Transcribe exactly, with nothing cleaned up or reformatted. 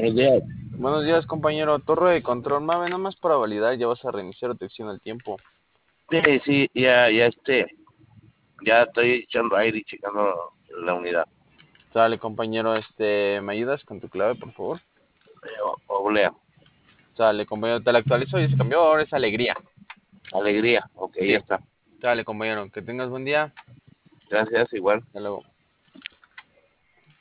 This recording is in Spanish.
Buenos días. Buenos días, compañero. Torre de control, Mave, nada más para validar, ya vas a reiniciar tu acción al tiempo. Sí, sí, ya, ya este, ya estoy echando aire y checando la unidad. Sale, compañero, este, ¿me ayudas con tu clave, por favor? Eh, o- Oblea, Sale, compañero, te la actualizo y se cambió, ahora es alegría. alegría, ok, ya Sí, está. sale, compañero, que tengas buen día. Gracias, igual. Hasta luego.